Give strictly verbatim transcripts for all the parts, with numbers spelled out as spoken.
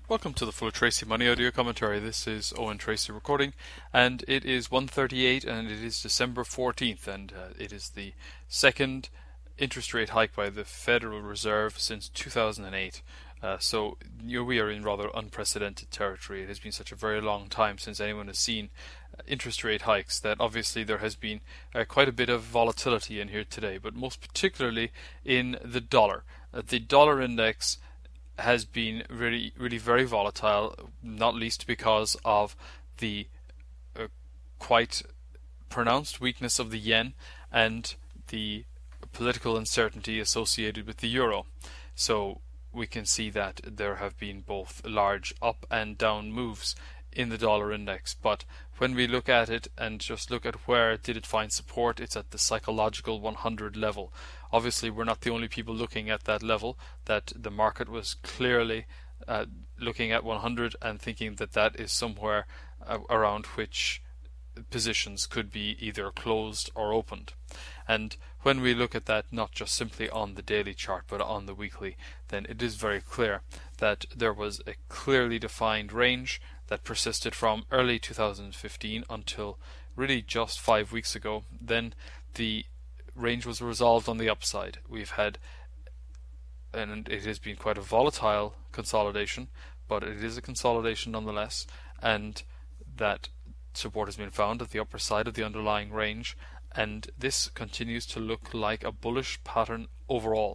Welcome to the Full Tracy Money Audio Commentary. This is Owen Tracy recording, and it is one thirty-eight, and it is December fourteenth, and uh, it is the second interest rate hike by the Federal Reserve since two thousand eight. Uh, so you know, we are in rather unprecedented territory. It has been such a very long time since anyone has seen uh, interest rate hikes that obviously there has been uh, quite a bit of volatility in here today, but most particularly in the dollar. Uh, the dollar index has been really, really very volatile, not least because of the uh, quite pronounced weakness of the yen and the political uncertainty associated with the euro. So we can see that there have been both large up and down moves in the dollar index, but when we look at it and just look at where did it find support, it's at the psychological one hundred level. Obviously we're not the only people looking at that level, that the market was clearly uh, looking at one hundred and thinking that that is somewhere uh, around which positions could be either closed or opened. And when we look at that not just simply on the daily chart but on the weekly, then it is very clear that there was a clearly defined range that persisted from early two thousand fifteen until really just five weeks ago. Then the range was resolved on the upside. We've had, and it has been quite a volatile consolidation, but it is a consolidation nonetheless, and that support has been found at the upper side of the underlying range, and this continues to look like a bullish pattern overall.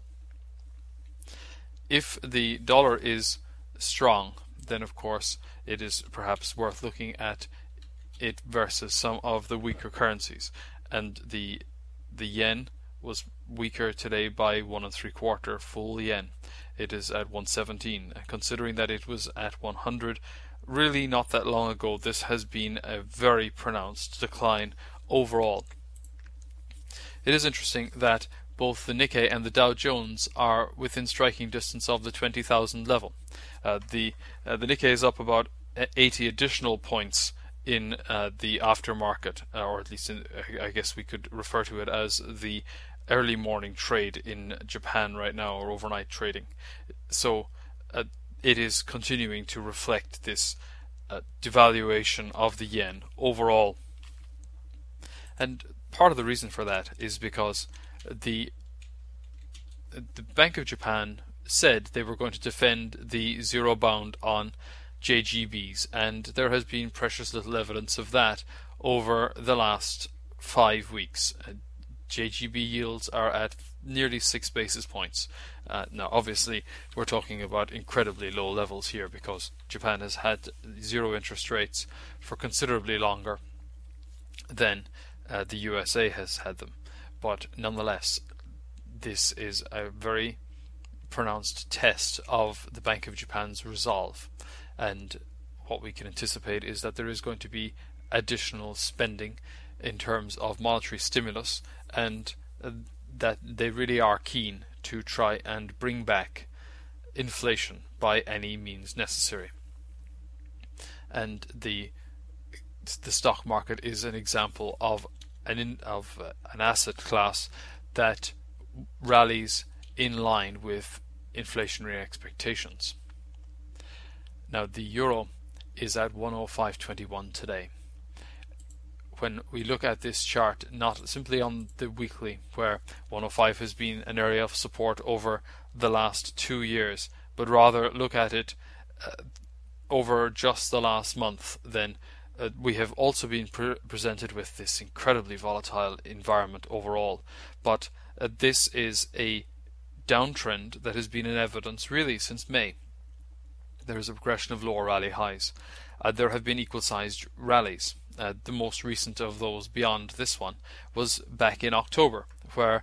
If the dollar is strong, then of course it is perhaps worth looking at it versus some of the weaker currencies, and the the yen was weaker today by one and three quarter full yen. It is at one seventeen. Considering that it was at one hundred really not that long ago, this has been a very pronounced decline overall. It is interesting that both the Nikkei and the Dow Jones are within striking distance of the twenty thousand level. Uh, the uh, the Nikkei is up about eighty additional points in uh, the aftermarket, uh, or at least in, I guess we could refer to it as the early morning trade in Japan right now, or overnight trading. So uh, it is continuing to reflect this uh, devaluation of the yen overall. And part of the reason for that is because the the Bank of Japan said they were going to defend the zero bound on J G Bs, and there has been precious little evidence of that over the last five weeks. Uh, J G B yields are at nearly six basis points. Uh, now, obviously, we're talking about incredibly low levels here because Japan has had zero interest rates for considerably longer than uh, the U S A has had them. But nonetheless, this is a very pronounced test of the Bank of Japan's resolve. And what we can anticipate is that there is going to be additional spending in terms of monetary stimulus, and uh, that they really are keen to try and bring back inflation by any means necessary. And the the stock market is an example of an in, of uh, an asset class that rallies in line with inflationary expectations. Now the euro is at one oh five twenty-one today. When we look at this chart, not simply on the weekly, where one oh five has been an area of support over the last two years, but rather look at it uh, over just the last month, then uh, we have also been pre presented with this incredibly volatile environment overall. But uh, this is a downtrend that has been in evidence really since May. There is a progression of lower rally highs. Uh, there have been equal-sized rallies. Uh, the most recent of those beyond this one was back in October, where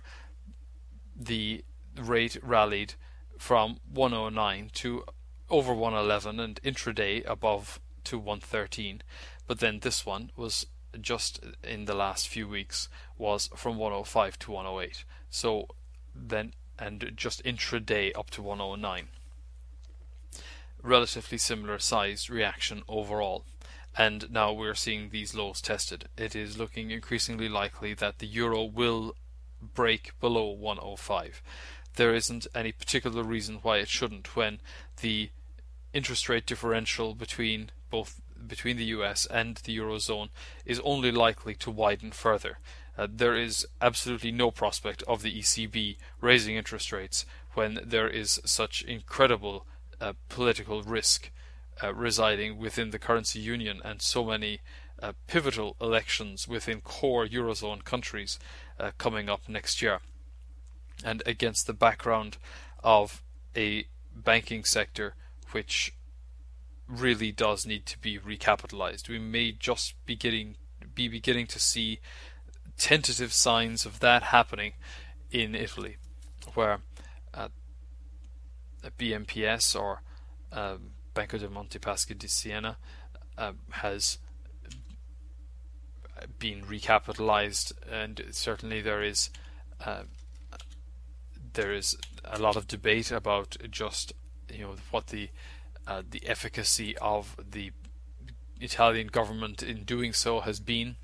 the rate rallied from one oh nine to over one eleven and intraday above to one thirteen. But then this one was just in the last few weeks was from one oh five to one oh eight. So then, and just intraday up to one oh nine. Relatively similar sized reaction overall, and now we're seeing these lows tested. It is looking increasingly likely that the euro will break below one oh five. There isn't any particular reason why it shouldn't when the interest rate differential between both between the U S and the Eurozone is only likely to widen further. Uh, there is absolutely no prospect of the E C B raising interest rates when there is such incredible uh, political risk uh, residing within the currency union and so many uh, pivotal elections within core Eurozone countries uh, coming up next year. And against the background of a banking sector which really does need to be recapitalized, we may just be getting be beginning to see tentative signs of that happening in Italy, where uh, B M P S or um, Banco de Montepaschi di Siena uh, has been recapitalized, and certainly there is uh, there is a lot of debate about just you know what the uh, the efficacy of the Italian government in doing so has been.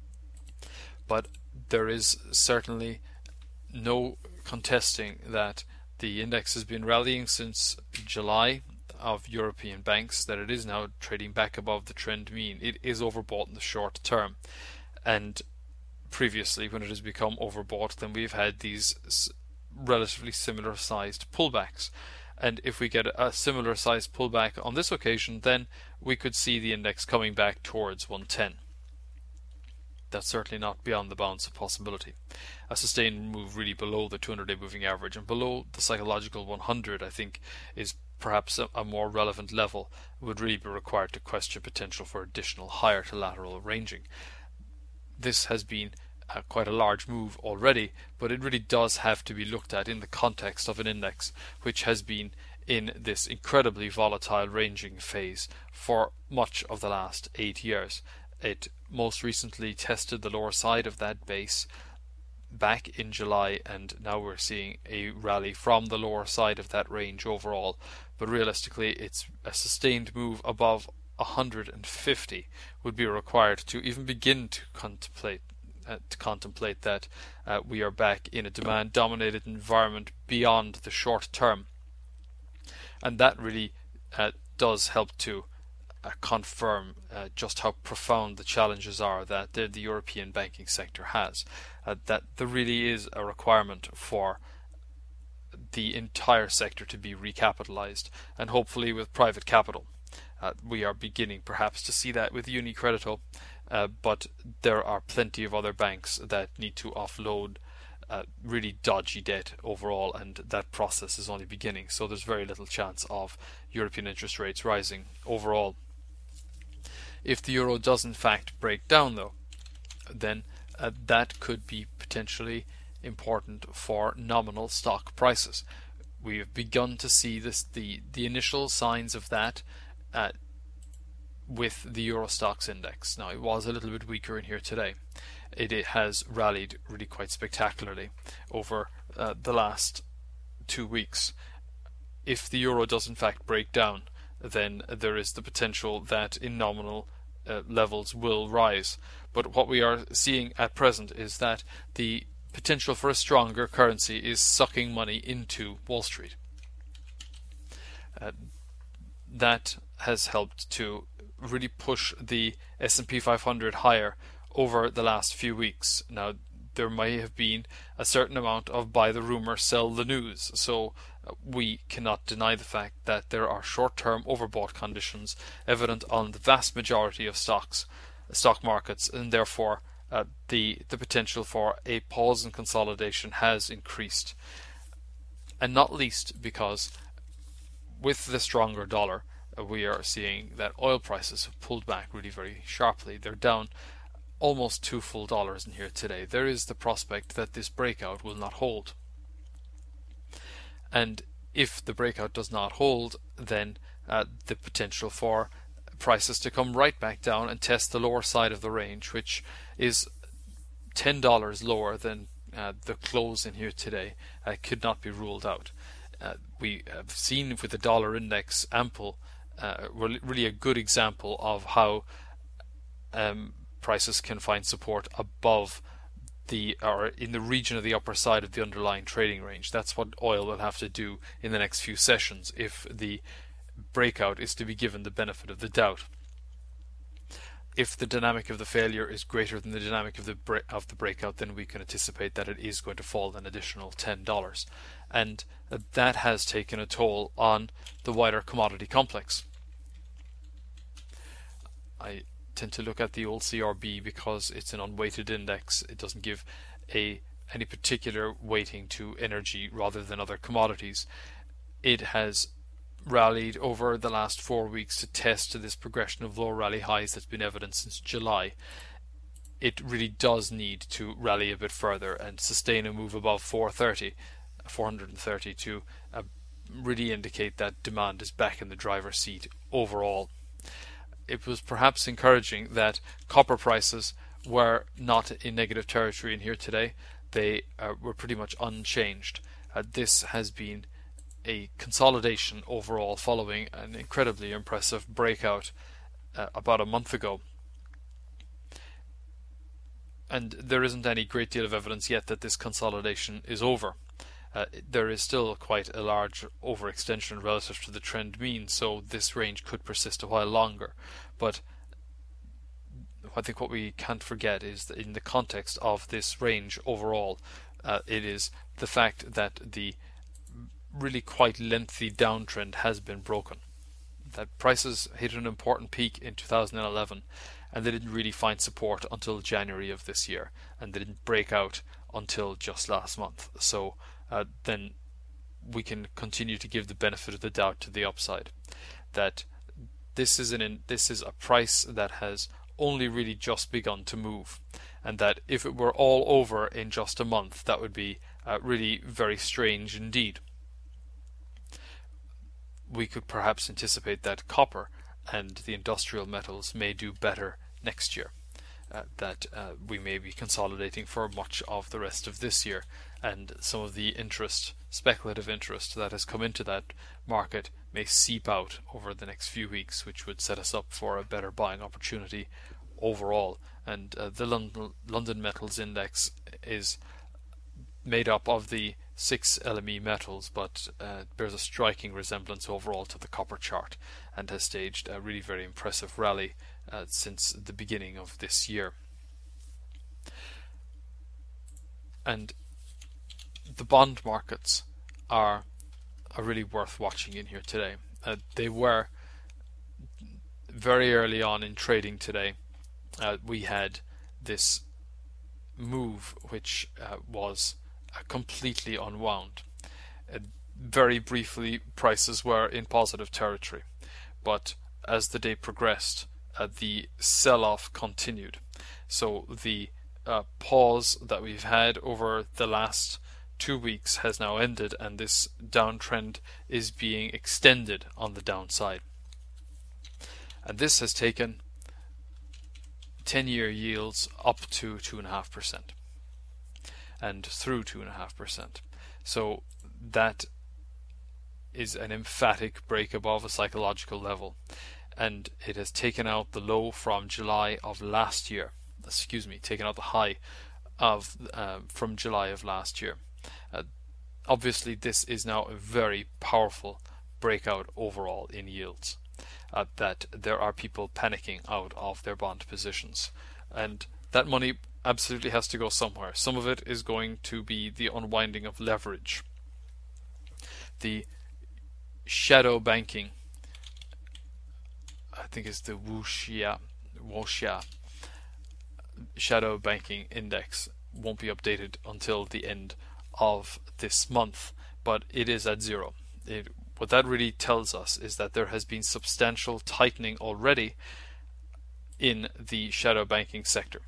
But there is certainly no contesting that the index has been rallying since July of European banks, that it is now trading back above the trend mean. It is overbought in the short term, and previously when it has become overbought, then we've had these relatively similar sized pullbacks. And if we get a similar sized pullback on this occasion, then we could see the index coming back towards one ten. That's certainly not beyond the bounds of possibility. A sustained move really below the two hundred day moving average and below the psychological one hundred, I think, is perhaps a, a more relevant level. Would really be required to question potential for additional higher to lateral ranging. This has been uh, quite a large move already, but it really does have to be looked at in the context of an index which has been in this incredibly volatile ranging phase for much of the last eight years. It most recently tested the lower side of that base back in July, and now we're seeing a rally from the lower side of that range overall. But realistically, it's a sustained move above one hundred fifty would be required to even begin to contemplate uh, to contemplate that uh, we are back in a demand-dominated environment beyond the short term, and that really uh, does help to Uh, confirm uh, just how profound the challenges are that the, the European banking sector has. Uh, that there really is a requirement for the entire sector to be recapitalized, and hopefully with private capital. Uh, we are beginning perhaps to see that with UniCredito, uh, but there are plenty of other banks that need to offload uh, really dodgy debt overall, and that process is only beginning. So there's very little chance of European interest rates rising overall. If the euro does in fact break down, though, then uh, that could be potentially important for nominal stock prices. We have begun to see this the the initial signs of that uh, with the Euro Stoxx index. Now, it was a little bit weaker in here today. It, it has rallied really quite spectacularly over uh, the last two weeks. If the euro does in fact break down, then there is the potential that in nominal uh, levels will rise. But what we are seeing at present is that the potential for a stronger currency is sucking money into Wall Street. Uh, that has helped to really push the S and P five hundred higher over the last few weeks. Now, there may have been a certain amount of buy the rumor, sell the news. So uh, we cannot deny the fact that there are short-term overbought conditions evident on the vast majority of stocks, stock markets, and therefore uh, the the potential for a pause in consolidation has increased. And not least because with the stronger dollar, uh, we are seeing that oil prices have pulled back really very sharply. They're down almost two full dollars in here today. There is the prospect that this breakout will not hold. And if the breakout does not hold, then uh, the potential for prices to come right back down and test the lower side of the range, which is ten dollars lower than uh, the close in here today, uh, could not be ruled out. Uh, we have seen with the dollar index ample, uh, really a good example of how um, prices can find support above the or in the region of the upper side of the underlying trading range. That's what oil will have to do in the next few sessions if the breakout is to be given the benefit of the doubt. If the dynamic of the failure is greater than the dynamic of the bre- of the breakout, then we can anticipate that it is going to fall an additional ten dollars, and that has taken a toll on the wider commodity complex. I tend to look at the old C R B because it's an unweighted index. It doesn't give a any particular weighting to energy rather than other commodities. It has rallied over the last four weeks to test this progression of low rally highs that's been evident since July. It really does need to rally a bit further and sustain a move above four thirty, four thirty to uh, really indicate that demand is back in the driver's seat overall. It was perhaps encouraging that copper prices were not in negative territory in here today. They uh, were pretty much unchanged. Uh, this has been a consolidation overall following an incredibly impressive breakout uh, about a month ago. And there isn't any great deal of evidence yet that this consolidation is over. Uh, there is still quite a large overextension relative to the trend mean, so this range could persist a while longer. But I think what we can't forget is that in the context of this range overall, uh, it is the fact that the really quite lengthy downtrend has been broken. That prices hit an important peak in two thousand eleven, and they didn't really find support until January of this year, and they didn't break out until just last month. So uh, then we can continue to give the benefit of the doubt to the upside, that this is an this is a price that has only really just begun to move, and that if it were all over in just a month, that would be uh, really very strange indeed. We could perhaps anticipate that copper and the industrial metals may do better next year, uh, that uh, we may be consolidating for much of the rest of this year, and some of the interest, speculative interest that has come into that market may seep out over the next few weeks, which would set us up for a better buying opportunity overall. And uh, the London, London Metals Index is made up of the six L M E metals, but uh, bears a striking resemblance overall to the copper chart, and has staged a really very impressive rally uh, since the beginning of this year. And the bond markets are are really worth watching in here today. Uh, they were very early on in trading today. Uh, we had this move which uh, was uh, completely unwound. Uh, very briefly, prices were in positive territory, but as the day progressed, uh, the sell-off continued. So the uh, pause that we've had over the last two weeks has now ended, and this downtrend is being extended on the downside. And this has taken ten-year yields up to two point five percent and through two point five percent. So that is an emphatic break above a psychological level, and it has taken out the low from July of last year. Excuse me, taken out the high of uh, from July of last year. Uh, obviously, this is now a very powerful breakout overall in yields. Uh, that there are people panicking out of their bond positions, and that money absolutely has to go somewhere. Some of it is going to be the unwinding of leverage. The shadow banking, I think it's the Wuxia, Wuxia shadow banking index, won't be updated until the end of this month, but it is at zero. It, what that really tells us is that there has been substantial tightening already in the shadow banking sector.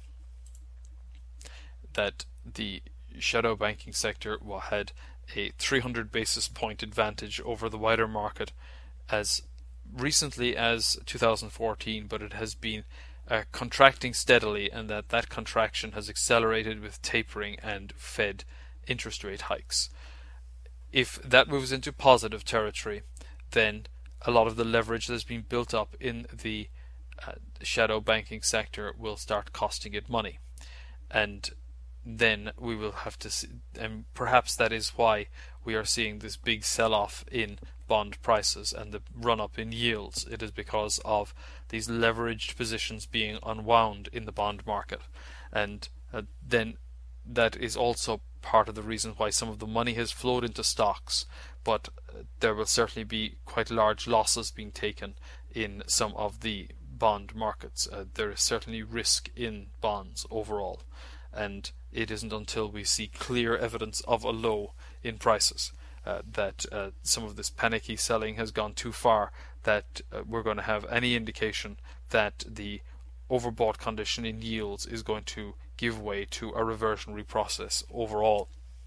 That the shadow banking sector had a three hundred basis point advantage over the wider market as recently as two thousand fourteen, but it has been uh, contracting steadily, and that that contraction has accelerated with tapering and Fed interest rate hikes. If that moves into positive territory, then a lot of the leverage that's been built up in the uh, shadow banking sector will start costing it money. And then we will have to see, and perhaps that is why we are seeing this big sell-off in bond prices and the run-up in yields. It is because of these leveraged positions being unwound in the bond market, and uh, then that is also part of the reason why some of the money has flowed into stocks, but uh, there will certainly be quite large losses being taken in some of the bond markets. Uh, there is certainly risk in bonds overall, and it isn't until we see clear evidence of a low in prices uh, that uh, some of this panicky selling has gone too far that uh, we're going to have any indication that the overbought condition in yields is going to give way to a reversionary process overall.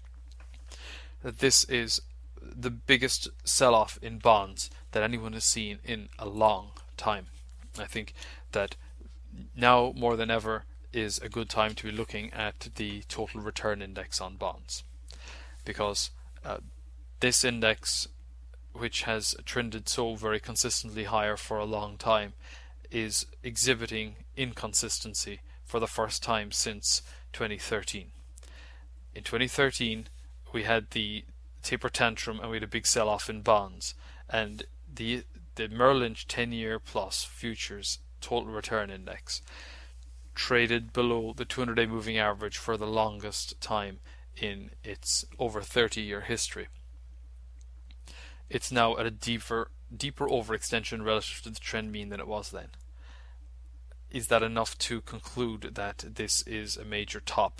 This is the biggest sell-off in bonds that anyone has seen in a long time. I think that now more than ever is a good time to be looking at the total return index on bonds, because uh, this index, which has trended so very consistently higher for a long time, is exhibiting inconsistency for the first time since twenty thirteen. In twenty thirteen we had the taper tantrum and we had a big sell-off in bonds, and the the Merrill Lynch ten-year plus futures total return index traded below the two hundred day moving average for the longest time in its over thirty year history. It's now at a deeper deeper overextension relative to the trend mean than it was then. Is that enough to conclude that this is a major top?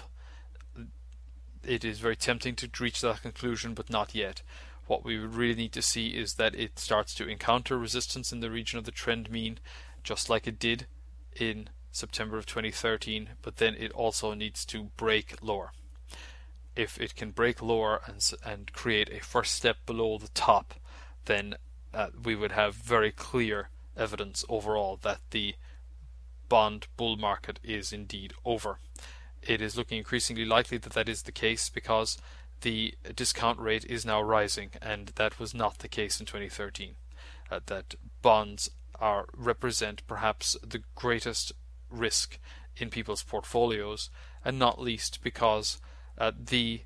It is very tempting to reach that conclusion, but not yet. What we would really need to see is that it starts to encounter resistance in the region of the trend mean, just like it did in September of twenty thirteen, but then it also needs to break lower. If it can break lower and, and create a first step below the top, then uh, we would have very clear evidence overall that the bond bull market is indeed over. It is looking increasingly likely that that is the case because the discount rate is now rising, and that was not the case in twenty thirteen. Uh, that bonds are represent perhaps the greatest risk in people's portfolios, and not least because uh, the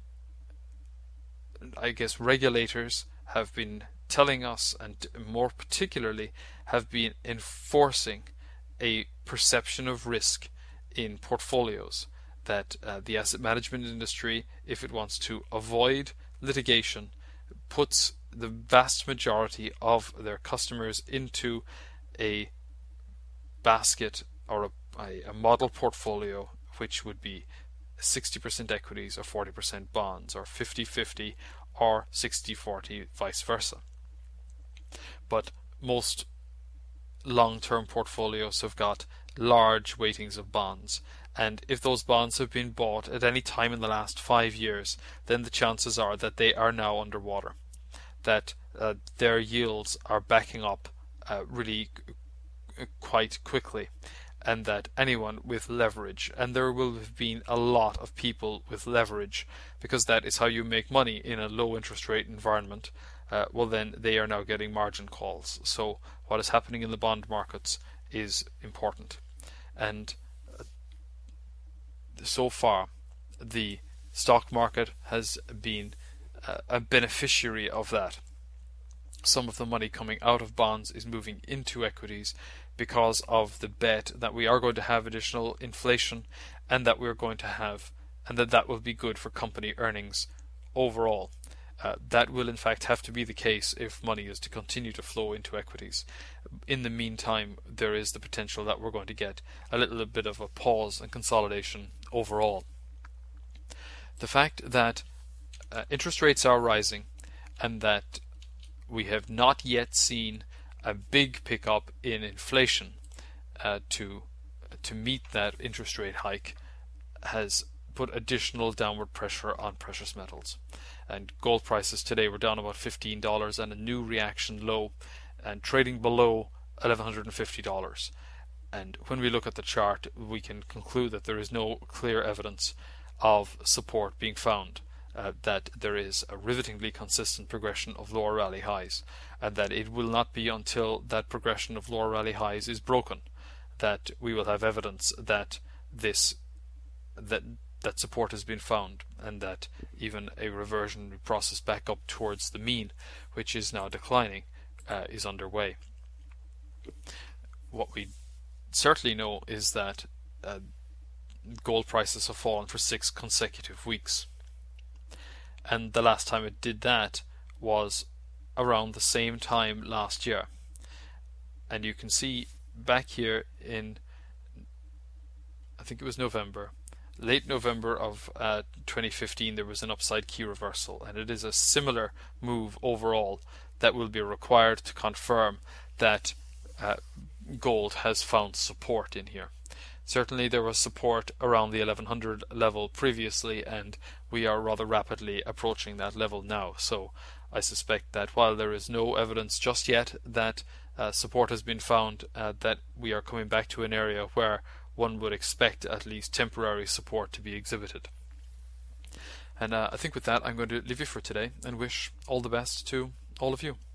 I guess regulators have been telling us, and more particularly have been enforcing a perception of risk in portfolios, that uh, the asset management industry, if it wants to avoid litigation, puts the vast majority of their customers into a basket or a, a, a model portfolio, which would be sixty percent equities or forty percent bonds, or fifty fifty or sixty forty, vice versa. But most long-term portfolios have got large weightings of bonds, and if those bonds have been bought at any time in the last five years, then the chances are that they are now underwater, that uh, their yields are backing up uh, really c- quite quickly, and that anyone with leverage, and there will have been a lot of people with leverage, because that is how you make money in a low interest rate environment, uh, well then they are now getting margin calls. So what is happening in the bond markets is important. And uh, so far the stock market has been uh, a beneficiary of that. Some of the money coming out of bonds is moving into equities because of the bet that we are going to have additional inflation, and that we're going to have, and that that will be good for company earnings overall. Uh, that will in fact have to be the case if money is to continue to flow into equities. In the meantime, there is the potential that we're going to get a little bit of a pause and consolidation overall. The fact that uh, interest rates are rising, and that we have not yet seen a big pickup in inflation uh, to to meet that interest rate hike, has put additional downward pressure on precious metals. And gold prices today were down about fifteen dollars and a new reaction low, and trading below eleven fifty dollars. And when we look at the chart, we can conclude that there is no clear evidence of support being found, uh, that there is a rivetingly consistent progression of lower rally highs, and that it will not be until that progression of lower rally highs is broken that we will have evidence that this that that support has been found, and that even a reversion process back up towards the mean, which is now declining, uh, is underway. What we certainly know is that uh, gold prices have fallen for six consecutive weeks, and the last time it did that was around the same time last year. And you can see back here in, I think it was November, late November of uh, twenty fifteen, there was an upside key reversal, and it is a similar move overall that will be required to confirm that uh, gold has found support in here. Certainly there was support around the eleven hundred level previously, and we are rather rapidly approaching that level now. So I suspect that while there is no evidence just yet that uh, support has been found, uh, that we are coming back to an area where one would expect at least temporary support to be exhibited. And uh, I think with that I'm going to leave you for today and wish all the best to all of you.